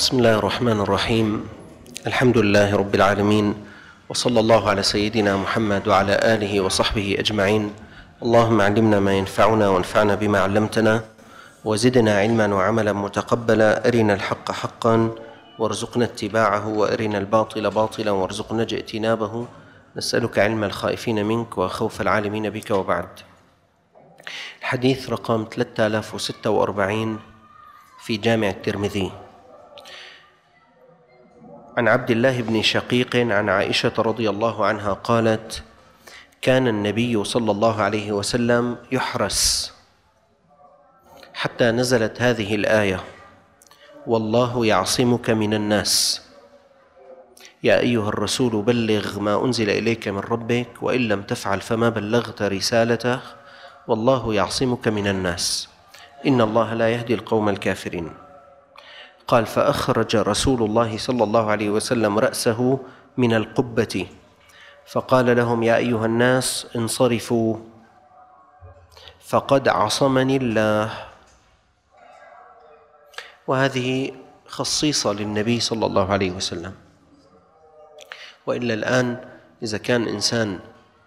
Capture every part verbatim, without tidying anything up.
بسم الله الرحمن الرحيم. الحمد لله رب العالمين، وصلى الله على سيدنا محمد وعلى آله وصحبه أجمعين. اللهم علمنا ما ينفعنا وانفعنا بما علمتنا، وزدنا علما وعملا متقبلا. أرنا الحق حقا وارزقنا اتباعه، وأرنا الباطل باطلا وارزقنا اجتنابه. نسألك علم الخائفين منك وخوف العالمين بك، وبعد. الحديث رقم ثلاثة آلاف وستة وأربعين في جامع الترمذي، عن عبد الله بن شقيق عن عائشة رضي الله عنها قالت: كان النبي صلى الله عليه وسلم يحرس حتى نزلت هذه الآية: والله يعصمك من الناس، يا أيها الرسول بلغ ما أنزل إليك من ربك، وإن لم تفعل فما بلغت رسالته، والله يعصمك من الناس، إن الله لا يهدي القوم الكافرين. قال: فأخرج رسول الله صلى الله عليه وسلم رأسه من القبة فقال لهم: يا أيها الناس انصرفوا فقد عصمني الله. وهذه خصيصة للنبي صلى الله عليه وسلم. وإلا الآن إذا كان إنسان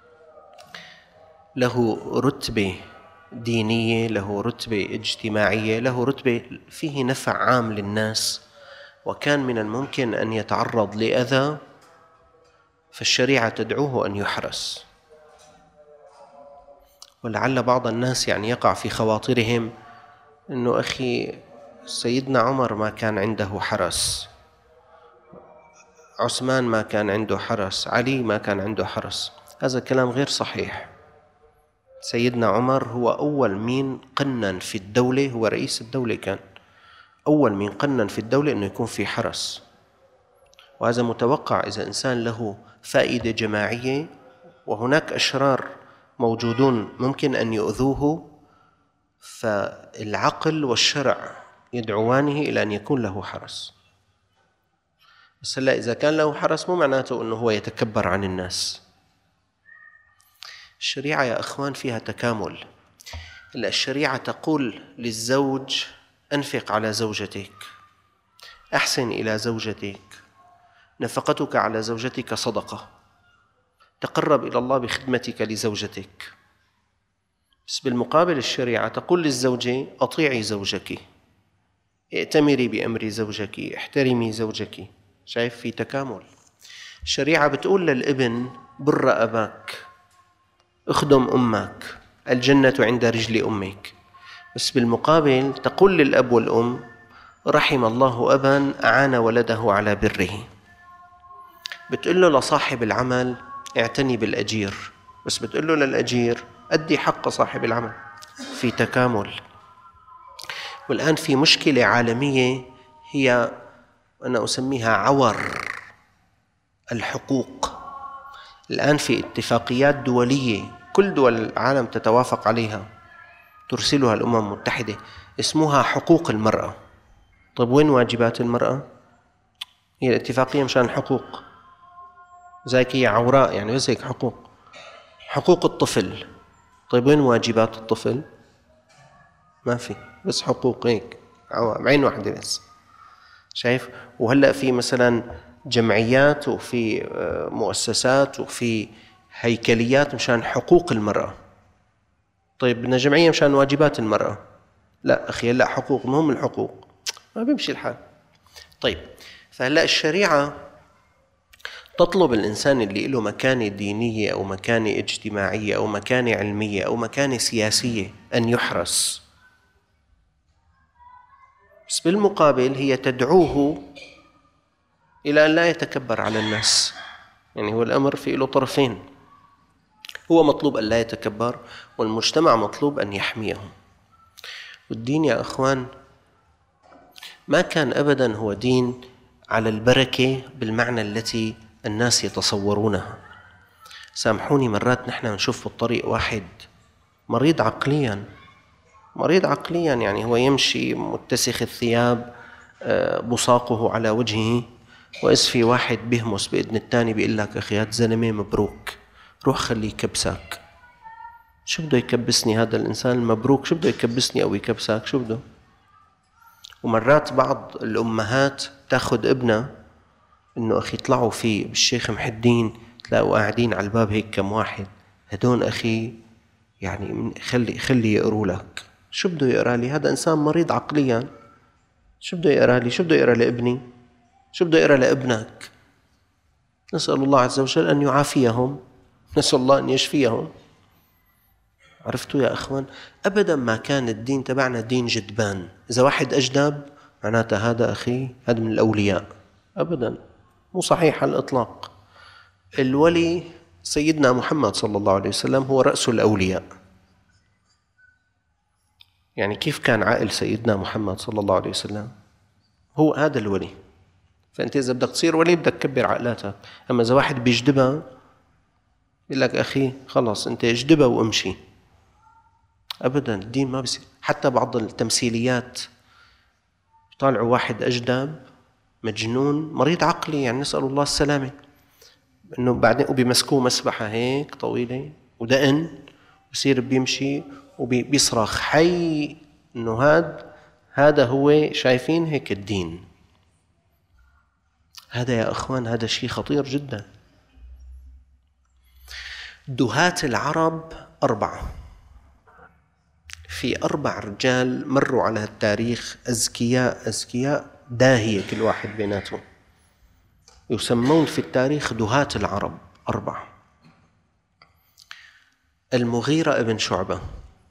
له رتبة دينية، له رتبة اجتماعية، له رتبة فيه نفع عام للناس، وكان من الممكن أن يتعرض لأذى، فالشريعة تدعوه أن يحرس. ولعل بعض الناس يعني يقع في خواطرهم أنه أخي سيدنا عمر ما كان عنده حرس، عثمان ما كان عنده حرس، علي ما كان عنده حرس. هذا كلام غير صحيح. سيدنا عمر هو أول مين قنن في الدولة، هو رئيس الدولة، كان أول مين قنن في الدولة أنه يكون في حرس. وهذا متوقع إذا إنسان له فائدة جماعية وهناك أشرار موجودون ممكن أن يؤذوه، فالعقل والشرع يدعوانه إلى أن يكون له حرس. بس هلا إذا كان له حرس مو معناته أنه هو يتكبر عن الناس. الشريعة يا أخوان فيها تكامل. الشريعة تقول للزوج: أنفق على زوجتك، أحسن إلى زوجتك، نفقتك على زوجتك صدقة، تقرب إلى الله بخدمتك لزوجتك. بس بالمقابل الشريعة تقول للزوجة: أطيعي زوجك، ائتمري بأمر زوجك، احترمي زوجك. شايف في تكامل. الشريعة بتقول للابن: بر أباك، اخدم أمك، الجنة عند رجل أمك. بس بالمقابل تقول للأب والأم: رحم الله أبا أعان ولده على بره. بتقول له لصاحب العمل: اعتني بالأجير، بس بتقول له للأجير: أدي حق صاحب العمل. في تكامل. والآن في مشكلة عالمية هي أنا أسميها عور الحقوق. الآن في اتفاقيات دولية كل دول العالم تتوافق عليها، ترسلها الأمم المتحدة، اسمها حقوق المرأة. طيب وين واجبات المرأة؟ هي الاتفاقية مشان الحقوق، زيك هي عوراء يعني، بس هيك حقوق. حقوق الطفل، طيب وين واجبات الطفل؟ ما في، بس حقوق هيك بعين واحدة بس. شايف؟ وهلأ في مثلا جمعيات وفي مؤسسات وفي هيكليات مشان حقوق المرأة. طيب بدنا جمعية مشان واجبات المرأة. لا أخي، لا حقوق، مهم الحقوق، ما بيمشي الحال. طيب فهلأ الشريعة تطلب الإنسان اللي له مكانة دينية أو مكانة اجتماعية أو مكانة علمية أو مكانة سياسية أن يحرس، بس بالمقابل هي تدعوه إلى أن لا يتكبر على الناس. يعني هو الأمر في له طرفين، هو مطلوب أن لا يتكبر، والمجتمع مطلوب أن يحميهم. والدين يا أخوان ما كان أبدا هو دين على البركة بالمعنى التي الناس يتصورونها. سامحوني، مرات نحن نشوف بالطريق واحد مريض عقليا، مريض عقليا يعني هو يمشي متسخ الثياب، بصاقه على وجهه، وإذ في واحد بيهمس بإذن الثاني بيقول لك: أخي هاد زلمة مبروك، روح خليه يكبسك. شو بده يكبسني هذا الإنسان المبروك؟ شو بده يكبسني أو يكبسك؟ شو بده؟ ومرات بعض الأمهات تاخد ابنها إنه أخي طلعوا فيه بالشيخ محي الدين تلاقوا قاعدين على الباب هيك كم واحد، هدون أخي يعني خلي خلي يقروا لك. شو بده يقرأ لي؟ هذا إنسان مريض عقليا. شو بده يقرأ لي؟ شو بده يقرأ لابني؟ شو بده يقرأ لابنك؟ نسأل الله عز وجل أن يعافيهم، نسأل الله أن يشفيهم. عرفتوا يا أخوان؟ أبدا ما كان الدين تبعنا دين جدبان. إذا واحد أجدب معناتها هذا أخي هذا من الأولياء، أبدا مو صحيح على الإطلاق. الولي سيدنا محمد صلى الله عليه وسلم هو رأس الأولياء. يعني كيف كان عائل سيدنا محمد صلى الله عليه وسلم؟ هو هذا الولي. فأنت إذا بدك تصير ولي بدك تكبر عقلاتك. أما إذا واحد بيجدبها يقول لك أخي خلاص أنت اجدبها وامشي، أبدا الدين ما بيصير. حتى بعض التمثيليات طالعوا واحد أجدب مجنون مريض عقلي، يعني نسأل الله السلامة، إنه بعدين وبيمسكوه مسبحة هيك طويلة ودقن ويصير بيمشي وبيصرخ حي، إنه هذا هذا هو شايفين هيك الدين. هذا يا أخوان هذا شيء خطير جدا. دهاة العرب أربعة. في أربع رجال مروا على التاريخ أذكياء أذكياء داهية كل واحد بيناتهم، يسمون في التاريخ دهاة العرب أربعة. المغيرة ابن شعبة،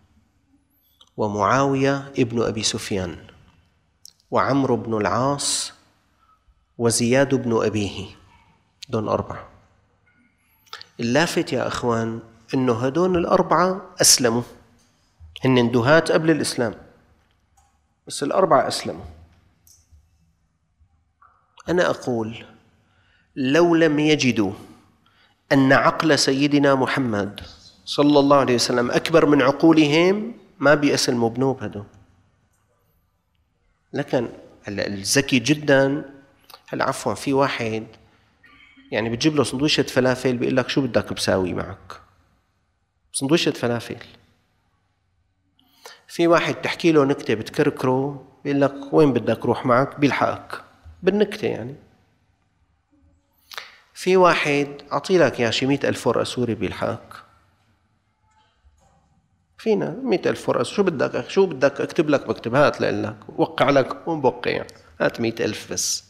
ومعاوية ابن أبي سفيان، وعمرو بن العاص، وزياد بن أبيه. دون أربعة. اللافت يا أخوان إنه هدول الأربعة أسلموا، هن دهاة قبل الإسلام، بس الأربعة أسلموا. أنا أقول لو لم يجدوا أن عقل سيدنا محمد صلى الله عليه وسلم أكبر من عقولهم ما بيأسلموا بنوب هدول. لكن الذكي جدا هلا عفوا في واحد يعني بتجيب له سندويشة فلافل بيقول لك شو بدك بساوي معك؟ سندويشة فلافل. في واحد تحكي له نكتة بتكركره بيقول لك وين بدك روح معك؟ بيلحقك بالنكتة يعني. في واحد أعطي لك يا شي مئة ألف ورقة سوري بيلحقك. فينا مئة ألف ورقة شو بدك شو بدك أكتب لك بكتب، هات لك وقع لك ومبقع يعني. هات مئة ألف بس.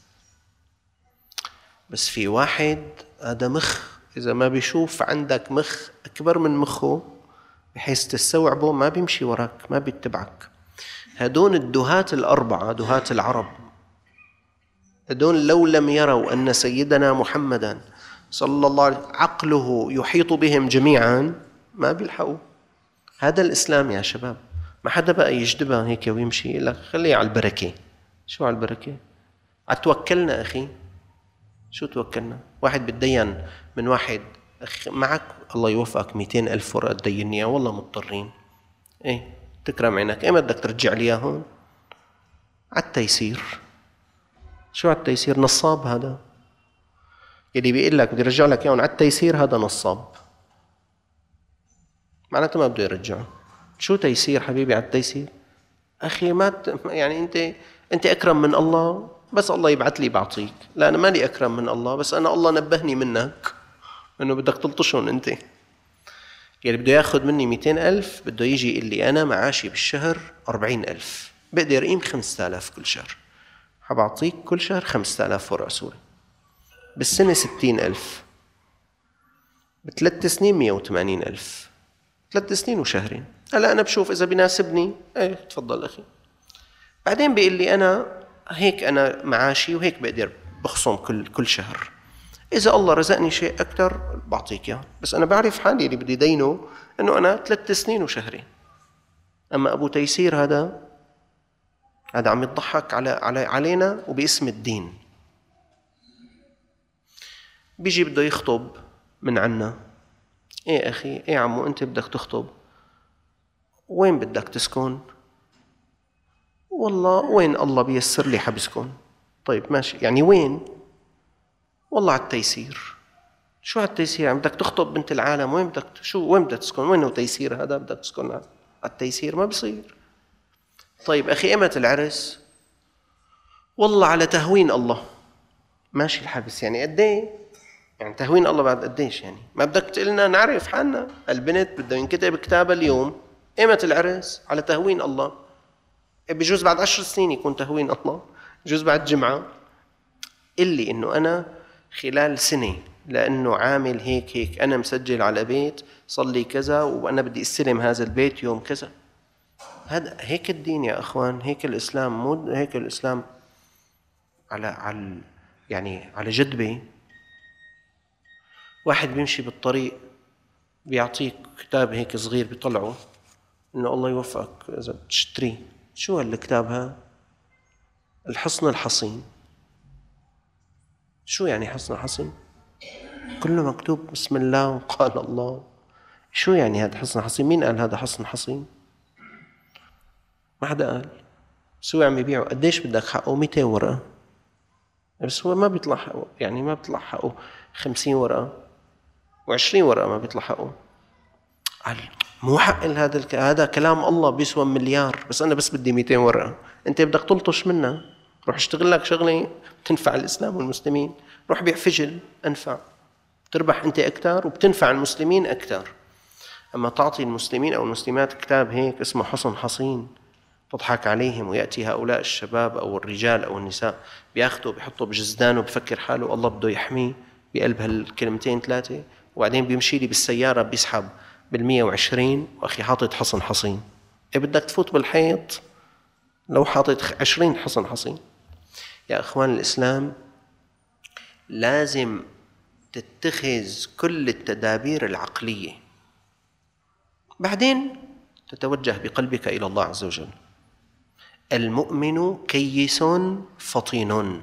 بس في واحد هذا مخ، إذا ما بيشوف عندك مخ أكبر من مخه بحيث تستوعبه ما بيمشي وراك ما بيتبعك. هدون الدهاة الأربعة دهاة العرب، هدون لو لم يروا أن سيدنا محمدا صلى الله عليه وسلم عقله يحيط بهم جميعا ما بيلحقوا. هذا الإسلام يا شباب. ما حدا بقى يجدبها هيك ويمشي يقول لك خليه على البركة. شو على البركة؟ أتوكلنا أخي. شو توكلنا؟ واحد بتدين من واحد معك الله يوفقك مئتين ألف ورقة تديني، والله مضطرين. إيه تكرم عينك، إيه بدك ترجع لي إياهم؟ على التيسير. شو على التيسير؟ نصاب. هذا يلي بيقول لك بدي رجع لك إياهم على التيسير هذا نصاب، معناته ما بده يرجعه. شو تيسير حبيبي؟ على التيسير أخي ما ت... يعني أنت أنت أكرم من الله، بس الله يبعث لي بعطيك. لا أنا مالي أكرم من الله، بس أنا الله نبهني منك إنه بدك تلطشهم أنت. يعني بده ياخذ مني مئتين ألف بده يجي يقول لي أنا معاشي بالشهر أربعين ألف، بقدر أقيم خمسة آلاف كل شهر، حبعطيك كل شهر خمسة آلاف ورقة سوري، بالسنة ستين ألف، بثلاث سنين مئة وثمانين ألف، ثلاث سنين وشهرين. هلا أنا بشوف إذا بيناسبني إيه تفضل أخي. بعدين بيقول لي أنا هيك أنا معاشي وهيك بقدر بخصم كل كل شهر، إذا الله رزقني شيء أكتر بعطيك إياه، بس أنا بعرف حالي اللي بدي دينه إنه أنا ثلاث سنين وشهرين. أما أبو تيسير هذا هذا عم يضحك على على علينا وباسم الدين. بيجي بده يخطب من عنا، إيه أخي إيه عمو أنت بدك تخطب، وين بدك تسكن؟ والله وين الله بيسر لي حبسكن. طيب ماشي يعني وين؟ والله على التيسير. شو على التيسير؟ يعني بدك تخطب بنت العالم وين بدك شو وين بدك تسكن؟ وين هو تيسير هذا؟ بدك تسكن على التيسير ما بصير. طيب أخي إمتى العرس؟ والله على تهوين الله ماشي الحبس، يعني قد ايه؟ يعني تهوين الله بعد قديش؟ يعني ما بدك تقلنا نعرف حالنا. البنت بده ينكتب كتابها اليوم، ايمت العرس؟ على تهوين الله. بجوز بعد عشر سنين يكون تهوين الله، بجوز بعد جمعة. اللي انه انا خلال سنة لانه عامل هيك هيك، انا مسجل على بيت صلي كذا وانا بدي استلم هذا البيت يوم كذا. هذا هيك الدين يا اخوان، هيك الاسلام. مو هيك الاسلام على على يعني على جدبة. واحد بيمشي بالطريق بيعطيك كتاب هيك صغير بيطلعه انه الله يوفقك اذا بتشتريه. شو هالكتاب هذا؟ الحصن الحصين. شو يعني حصن حصين؟ كله مكتوب بسم الله وقال الله. شو يعني هذا حصن حصين؟ مين قال هذا حصن حصين؟ ما حدا قال. سوى عم يبيعوا. قديش بدك حقه؟ مئتين ورقة. بس هو ما بيطلع حقه، يعني ما بيطلع حقه خمسين ورقة وعشرين ورقة، ما بيطلع حقه. قال مو حق هذا الك... هذا كلام الله بيسوى مليار، بس أنا بس بدي مئتين ورقة. أنت بدك تلطش منها، روح اشتغل لك شغلة تنفع الإسلام والمسلمين. روح بيع فجل أنفع، تربح أنت أكثر وبتنفع المسلمين أكثر. أما تعطي المسلمين أو المسلمات كتاب هيك اسمه حصن حصين تضحك عليهم، ويأتي هؤلاء الشباب أو الرجال أو النساء بياخدوا بيحطوا بجزدانه بفكر حاله الله بده يحميه بقلب هالكلمتين ثلاثة، وبعدين بيمشي لي بالسيارة بيسحب بالمية وعشرين وأخي حاطط حصن حصين. إيه بدك تفوت بالحيط لو حاطط عشرين حصن حصين؟ يا أخوان الإسلام لازم تتخذ كل التدابير العقلية، بعدين تتوجه بقلبك إلى الله عز وجل. المؤمن كيس فطين.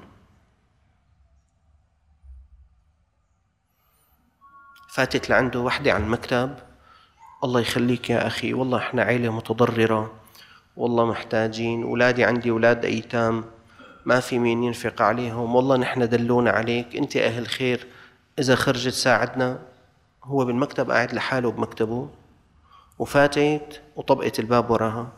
فاتت لعنده وحدة على المكتب، الله يخليك يا أخي والله إحنا عائلة متضررة، والله محتاجين، أولادي عندي أولاد أيتام ما في مين ينفق عليهم، والله نحن دلونا عليك، أنت أهل خير إذا خرجت ساعدنا. هو بالمكتب قاعد لحاله بمكتبه، وفاتت وطبقت الباب وراها.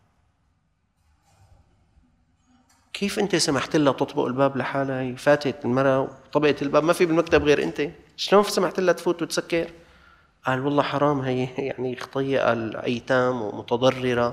كيف أنت سمحت لها تطبق الباب لحالها؟ هي فاتت المرأة وطبقت الباب، ما في بالمكتب غير أنت، شلون سمحت لها تفوت وتسكر؟ قال والله حرام، هي يعني خطيئة الأيتام ومتضررة.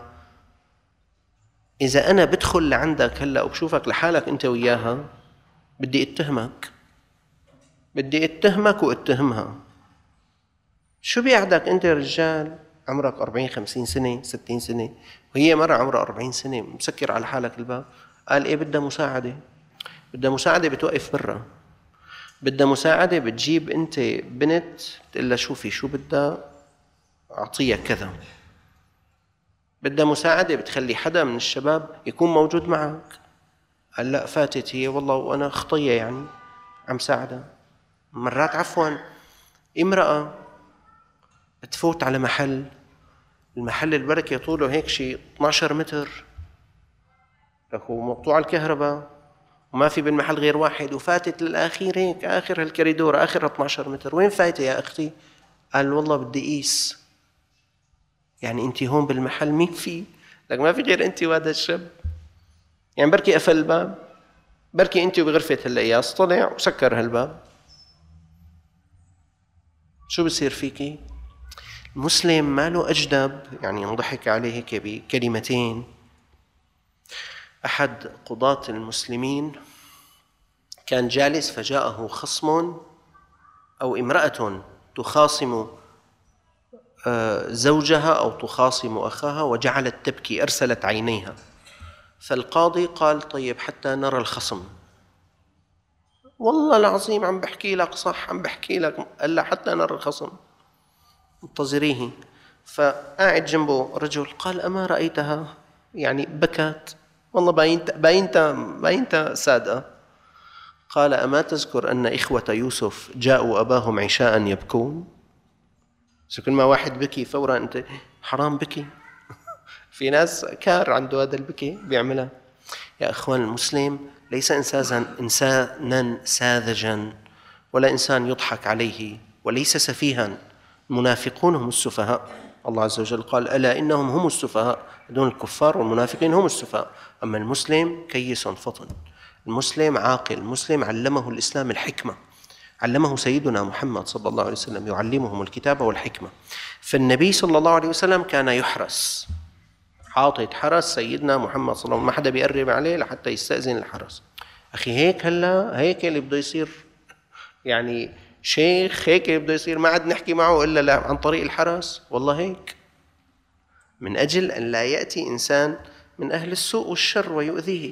إذا أنا بدخل لعندك هلأ وبشوفك لحالك أنت وياها بدي اتهمك، بدي اتهمك واتهمها. شو بيعدك أنت رجال عمرك أربعين خمسين سنة ستين سنة وهي مرة عمرها أربعين سنة مسكر على حالك الباب؟ قال إيه بدها مساعدة، بدها مساعدة بتوقف برا، بدها مساعدة بتجيب أنت بنت تقول لها شوفي شو بدها أعطيها كذا، بدها مساعدة بتخلي حدا من الشباب يكون موجود معك. قال لا فاتت هي والله وأنا خطية يعني عم ساعدها. مرات عفوا امرأة تفوت على محل، المحل البركة طوله هيك شيء اثني عشر متر، ومقطوع الكهرباء وما في بالمحل غير واحد، وفاتت للآخير هيك آخر هالكريدور آخر اثني عشر متر. وين فايتة يا أختي؟ قال والله بدي قيس. يعني أنت هون بالمحل مين في؟ لك ما في غير أنت وهذا الشاب، يعني بركي قفل الباب، بركي أنت وبغرفة القياس طلع وسكر هالباب. شو بصير فيكي؟ المسلم ما له أجدب يعني ينضحك عليه هيك بكلمتين. أحد قضاة المسلمين كان جالس فجاءه خصم أو امرأة تخاصم زوجها أو تخاصم أخاها وجعلت تبكي، أرسلت عينيها. فالقاضي قال طيب حتى نرى الخصم. والله العظيم عم بحكي لك صح، عم بحكي لك. قال لا حتى نرى الخصم، انتظريه. فقاعد جنبه رجل قال أما رأيتها؟ يعني بكت والله باينت باينت باينت سادة. قال أما تذكر أن إخوة يوسف جاءوا أباهم عشاء يبكون؟ كل ما واحد بكي فورا أنت حرام بكي. في ناس كار عنده هذا البكي بيعملها. يا أخوان المسلم ليس إنسانا ساذجا ولا إنسان يضحك عليه وليس سفيها. المنافقون هم السفهاء. الله عز وجل قال ألا إنهم هم السفهاء، دون الكفار والمنافقين هم السفهاء. أما المسلم كيس فطن. المسلم عاقل، المسلم علمه الإسلام الحكمة، علمه سيدنا محمد صلى الله عليه وسلم، يعلمهم الكتاب والحكمة. فالنبي صلى الله عليه وسلم كان يحرس، حاطط حرس سيدنا محمد صلى الله عليه وسلم، ما حدا بيقرب عليه لحتى يستأذن الحرس. أخي هيك هلا هيك اللي بده يصير يعني شيخ، هيك اللي بده يصير ما عاد نحكي معه إلا لا عن طريق الحرس. والله هيك، من أجل أن لا يأتي إنسان من أهل السوء والشر ويؤذيه.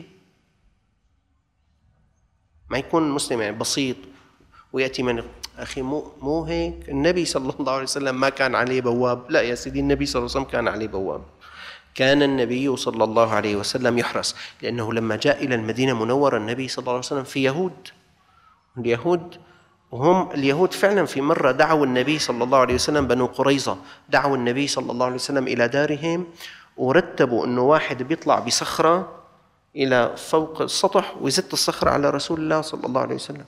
ما يكون مسلم يعني بسيط ويأتي من أخي مو مو هيك. النبي صلى الله عليه وسلم ما كان عليه بواب، لا يا سيدي، النبي صلى الله عليه وسلم كان عليه بواب. كان النبي صلى الله عليه وسلم يحرس، لأنه لما جاء إلى المدينة منورة النبي صلى الله عليه وسلم في يهود، اليهود وهم اليهود فعلا في مرة دعوا النبي صلى الله عليه وسلم، بنو قريظة دعوا النبي صلى الله عليه وسلم إلى دارهم، ورتبوا أنه واحد بيطلع بصخرة إلى فوق السطح ويزت الصخرة على رسول الله صلى الله عليه وسلم.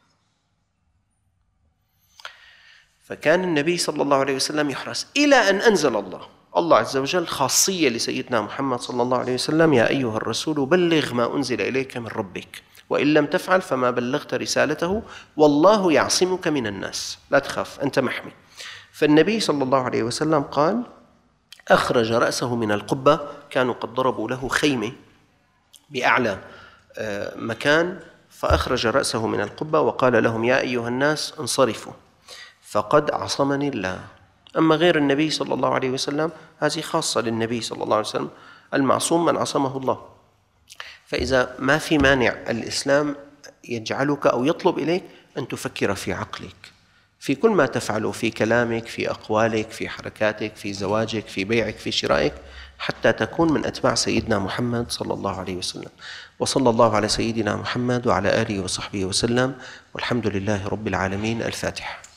فكان النبي صلى الله عليه وسلم يحرس إلى أن أنزل الله الله عز وجل خاصية لسيدنا محمد صلى الله عليه وسلم: يا أيها الرسول بلغ ما أنزل إليك من ربك وإن لم تفعل فما بلغت رسالته والله يعصمك من الناس، لا تخاف أنت محمي. فالنبي صلى الله عليه وسلم قال: أخرج رأسه من القبة، كانوا قد ضربوا له خيمة بأعلى مكان، فأخرج رأسه من القبة وقال لهم: يا أيها الناس انصرفوا فقد عصمني الله. أما غير النبي صلى الله عليه وسلم هذه خاصة للنبي صلى الله عليه وسلم، المعصوم من عصمه الله. فإذا ما في مانع، الإسلام يجعلك أو يطلب إليك أن تفكر في عقلك في كل ما تفعله، في كلامك، في أقوالك، في حركاتك، في زواجك، في بيعك، في شرائك، حتى تكون من أتباع سيدنا محمد صلى الله عليه وسلم. وصلى الله على سيدنا محمد وعلى آله وصحبه وسلم، والحمد لله رب العالمين. الفاتحة.